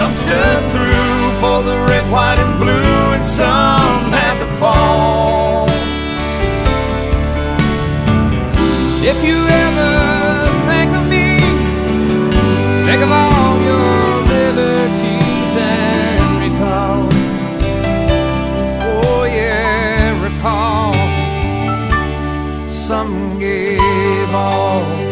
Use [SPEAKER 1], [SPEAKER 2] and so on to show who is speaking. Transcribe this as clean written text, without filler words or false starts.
[SPEAKER 1] Some stood through for the red, white, and blue, and some had to fall. If you ever think of me, think of all your liberties and recall. Oh yeah, recall. Some gave all